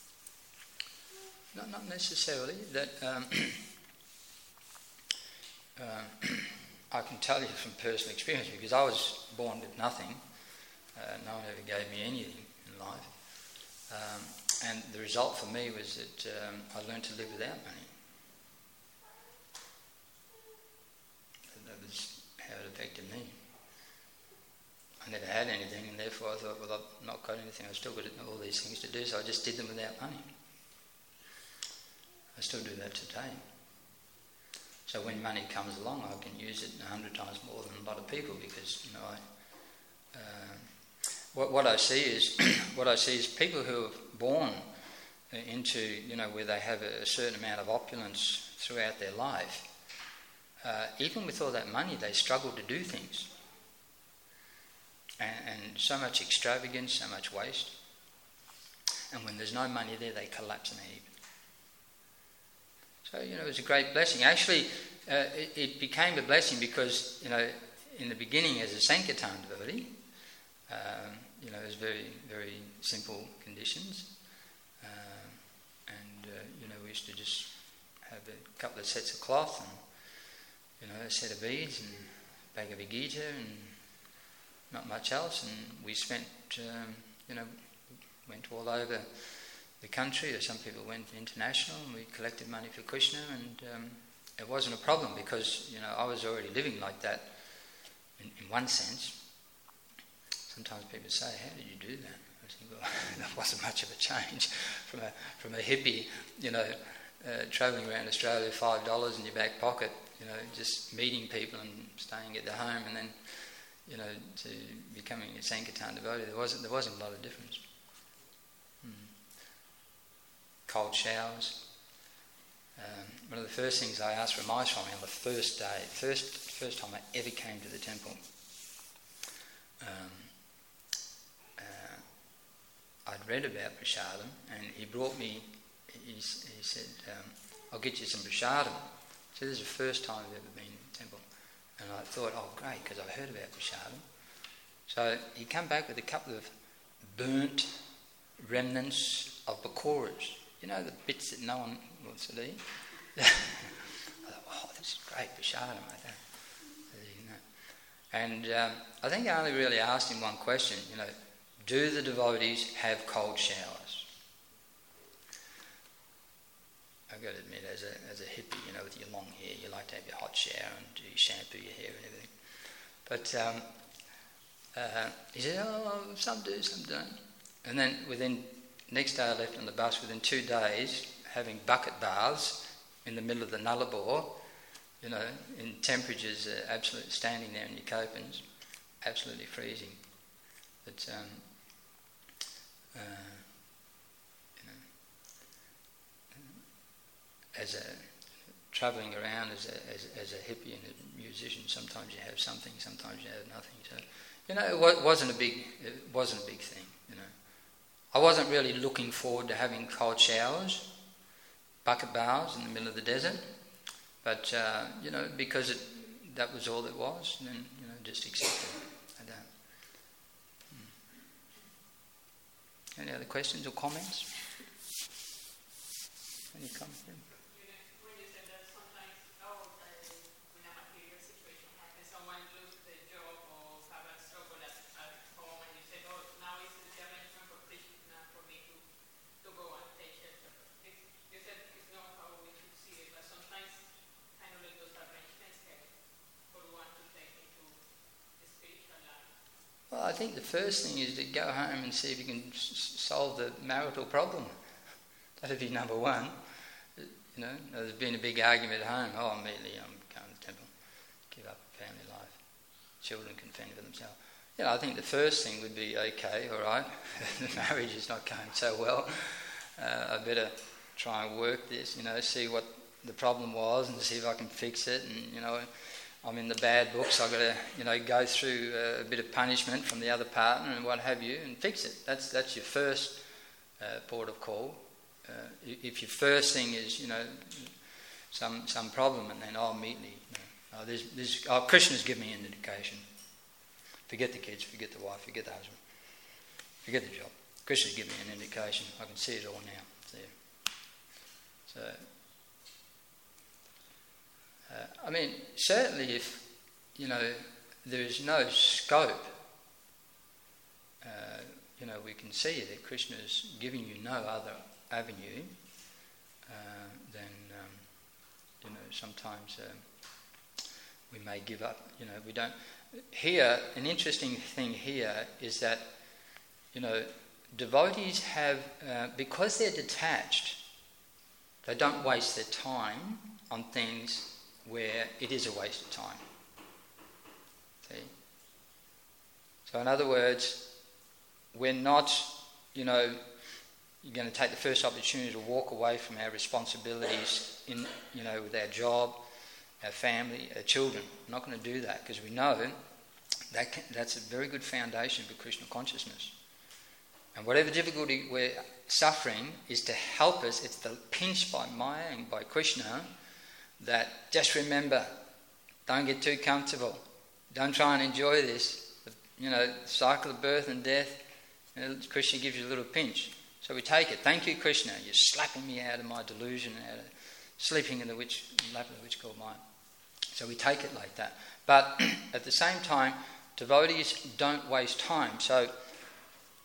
Not necessarily. That I can tell you from personal experience, because I was born with nothing. No one ever gave me anything in life. And the result for me was that I learned to live without money. That was how it affected me. I never had anything, and therefore I thought, well, I've not got anything. I've still got all these things to do, so I just did them without money. I still do that today. So when money comes along, I can use it 100 times more than a lot of people, because what I see is people who are born into where they have a certain amount of opulence throughout their life. Even with all that money, they struggle to do things, and so much extravagance, so much waste. And when there's no money there, they collapse in a heap. So, it was a great blessing. Actually, it became a blessing because, in the beginning as a Sankirtan devotee, it was very, very simple conditions. We used to just have a couple of sets of cloth and, a set of beads and Bhagavad Gita and not much else. And we spent, went all over the country, or some people went international, and we collected money for Krishna, and it wasn't a problem because, I was already living like that in one sense. Sometimes people say, how did you do that? I think, well, that wasn't much of a change from a hippie, travelling around Australia, $5 in your back pocket, just meeting people and staying at their home, and then, to becoming a Sankirtan devotee. There wasn't a lot of difference. Cold showers. One of the first things I asked for my Swami on the first day, first time I ever came to the temple, I'd read about prasadam, and he brought me, he said, I'll get you some prasadam. So this is the first time I've ever been in the temple. And I thought, oh great, because I heard about prasadam. So he came back with a couple of burnt remnants of pakoras. The bits that no one wants to eat. I thought, oh, this is great prasadam like that. And I think I only really asked him one question, do the devotees have cold showers? I've got to admit, as a hippie, with your long hair, you like to have your hot shower and you shampoo your hair and everything. But he said, oh, some do, some don't. And then next day I left on the bus, within 2 days, having bucket baths in the middle of the Nullarbor, in temperatures absolutely standing there in your copings, absolutely freezing. But as a travelling around as a hippie and a musician, sometimes you have something, sometimes you have nothing. So it wasn't a big thing. I wasn't really looking forward to having cold showers, bucket baths in the middle of the desert, but because that was all it was, then just accept it. I don't. Any other questions or comments? Any comments? When you said that sometimes, when a material situation happens, someone loses their job or have a struggle at home, and you said, now is the arrangement for Krishna for me to go and take shelter. You said it's not how we should see it, but sometimes kind of like those arrangements help for one to take into the spiritual life. Well, I think the first thing is to go home and see if you can solve the marital problem. That'd be number one. There's been a big argument at home. Oh, immediately I'm going to the temple. Give up family life. Children can fend for themselves. I think the first thing would be, okay, all right, the marriage is not going so well. I better try and work this, see what the problem was and see if I can fix it. And, I'm in the bad books. I've got to, go through a bit of punishment from the other partner and what have you and fix it. That's your first port of call. If your first thing is, some problem, and then immediately, Krishna's given me an indication. Forget the kids, forget the wife, forget the husband, forget the job. Krishna's given me an indication. I can see it all now. It's there. So, certainly if, there is no scope, we can see that Krishna's giving you no other avenue, then sometimes we may give up. We don't. Here, an interesting thing here is that devotees have, because they're detached, they don't waste their time on things where it is a waste of time. See? So, in other words, we're not, you're going to take the first opportunity to walk away from our responsibilities with our job, our family, our children. We're not going to do that because we know that's a very good foundation for Krishna consciousness. And whatever difficulty we're suffering is to help us. It's the pinch by Maya and by Krishna that just remember, don't get too comfortable. Don't try and enjoy this. Cycle of birth and death. Krishna gives you a little pinch. So we take it. Thank you, Krishna. You're slapping me out of my delusion, out of sleeping in the lap of the witch called mind. So we take it like that. But at the same time, devotees don't waste time. So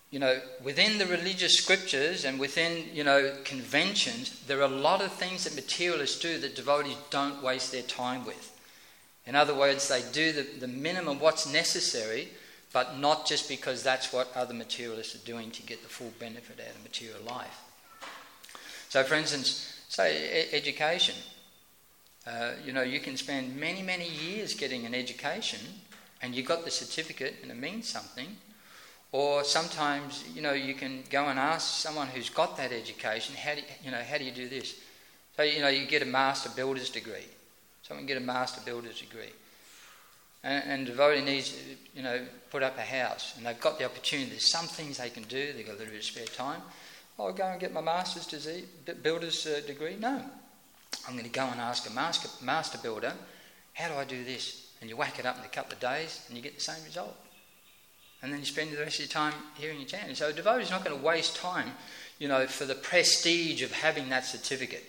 within the religious scriptures and within, conventions, there are a lot of things that materialists do that devotees don't waste their time with. In other words, they do the minimum what's necessary, but not just because that's what other materialists are doing to get the full benefit out of material life. So, for instance, say education. You can spend many, many years getting an education and you got the certificate and it means something. Or sometimes, you can go and ask someone who's got that education, how do you do this? So, you get a master builder's degree. Someone get a master builder's degree. And the devotee needs to, put up a house. And they've got the opportunity. There's some things they can do. They've got a little bit of spare time. I'll go and get my master's builder's degree. No. I'm going to go and ask a master builder, how do I do this? And you whack it up in a couple of days and you get the same result. And then you spend the rest of your time hearing and chanting. So a devotee is not going to waste time, for the prestige of having that certificate.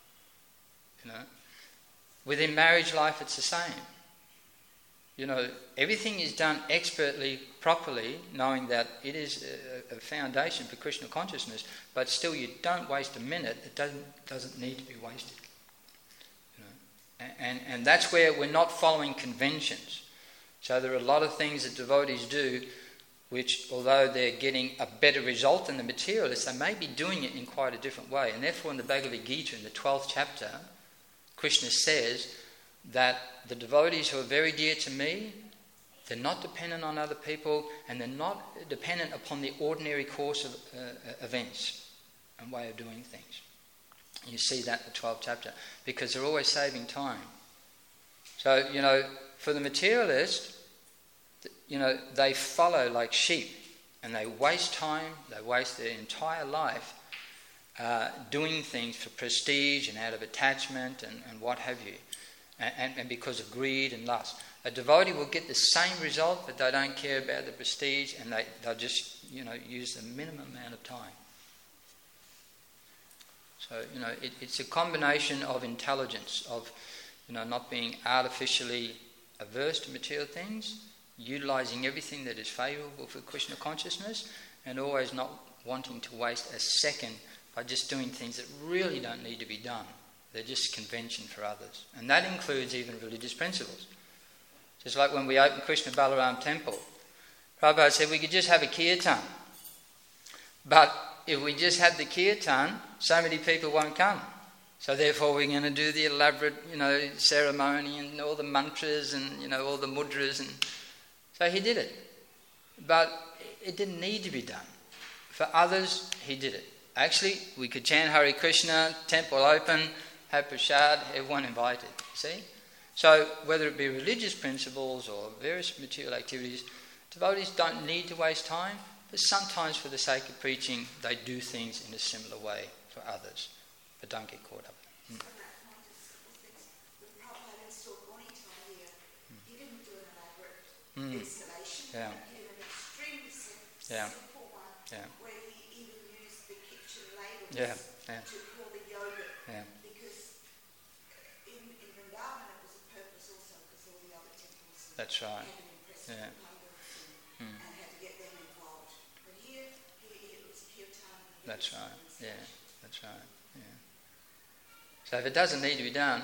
Within marriage life, it's the same. Everything is done expertly, properly, knowing that it is a foundation for Krishna consciousness, but still you don't waste a minute. It doesn't need to be wasted. And that's where we're not following conventions. So there are a lot of things that devotees do which, although they're getting a better result than the materialists, they may be doing it in quite a different way. And therefore in the Bhagavad Gita, in the 12th chapter, Krishna says that the devotees who are very dear to me, they're not dependent on other people and they're not dependent upon the ordinary course of events and way of doing things. You see that in the 12th chapter, because they're always saving time. So, for the materialist, they follow like sheep and they waste time, they waste their entire life doing things for prestige and out of attachment and what have you, and because of greed and lust. A devotee will get the same result, but they don't care about the prestige and they'll just, use the minimum amount of time. So, it's a combination of intelligence, of, not being artificially averse to material things, utilising everything that is favourable for Krishna consciousness, and always not wanting to waste a second by just doing things that really don't need to be done. They're just convention for others. And that includes even religious principles. Just like when we opened Krishna Balaram Temple, Prabhupada said we could just have a kirtan. But if we just had the kirtan, so many people won't come. So therefore we're going to do the elaborate, ceremony and all the mantras and, all the mudras. And so he did it. But it didn't need to be done. For others, he did it. Actually, we could chant Hare Krishna, temple open, have prasad, everyone invited. See? So whether it be religious principles or various material activities, devotees don't need to waste time. But sometimes for the sake of preaching, they do things in a similar way for others. But don't get caught up in it. When Prabhupada installed morning time here, he didn't do an elaborate installation. Yeah. He did an extremely simple one where he even used the kitchen ladles to pour the yogurt. Yeah. Because in Vrindavan it was a purpose also because all the other temples That's right. had an impressive and had to get them involved. But here it was kirtan. That's right. Yeah. That's right. Yeah. So if it doesn't need to be done,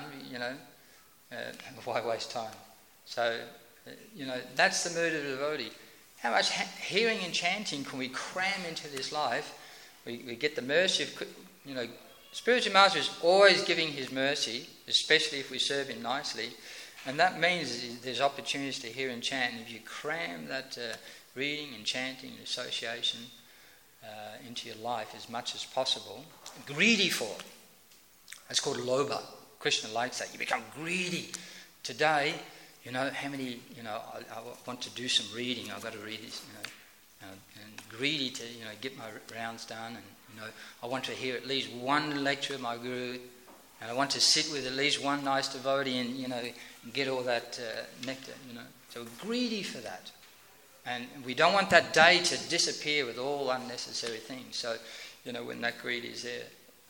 why waste time? So, that's the mood of the devotee. How much hearing and chanting can we cram into this life? We get the mercy of, Spiritual Master is always giving his mercy, especially if we serve him nicely. And that means there's opportunities to hear and chant. And if you cram that reading and chanting and association into your life as much as possible, greedy for it. That's called lobha. Krishna likes that. You become greedy. Today, how many, I want to do some reading. I've got to read this, and greedy to, get my rounds done. And, I want to hear at least one lecture of my guru. And I want to sit with at least one nice devotee and, get all that nectar, So we're greedy for that. And we don't want that day to disappear with all unnecessary things. So, when that greed is there,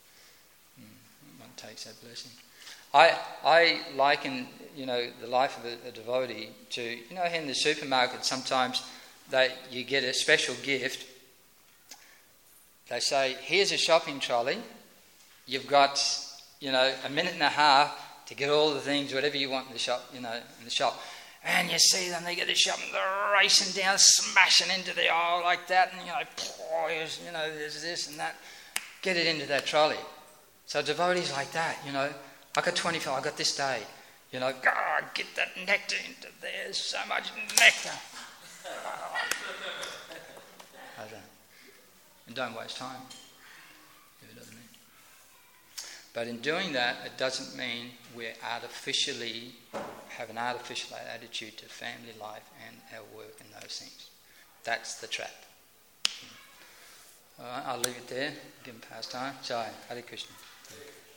one takes that blessing. I liken, the life of a devotee to, in the supermarket sometimes you get a special gift They say, here's a shopping trolley. You've got, a minute and a half to get all the things, whatever you want in the shop, in the shop. And you see them, they get the shop and they're racing down, smashing into the aisle like that, and there's this and that. Get it into that trolley. So devotees like that, I got 25, I got this day. God, get that nectar into there. There's so much nectar. And don't waste time. But in doing that, it doesn't mean we artificially have an artificial attitude to family life and our work and those things. That's the trap. All right, I'll leave it there. Give him past time. Jai, Hare Krishna.